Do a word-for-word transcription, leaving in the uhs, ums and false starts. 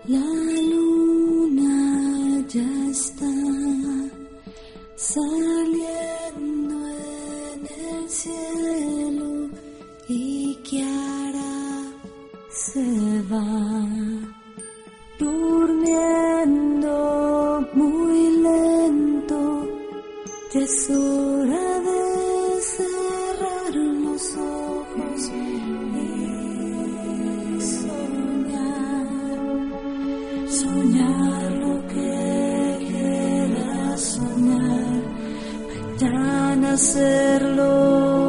La luna ya está saliendo en el cielo y Kiara se va durmiendo muy lento. Ya es hora de cerrar los ojos y soñar, soñar lo que quieras soñar, mañana hacerlo.